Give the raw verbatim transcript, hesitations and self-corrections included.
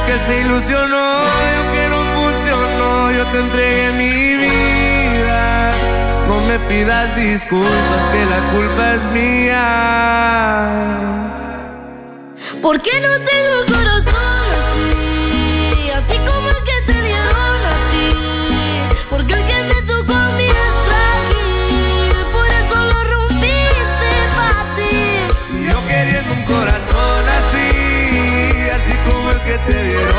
que se ilusionó y aunque no funcionó, yo te entregué mi vida. No me pidas disculpas, que la culpa es mía. ¿Por qué no tengo corazón?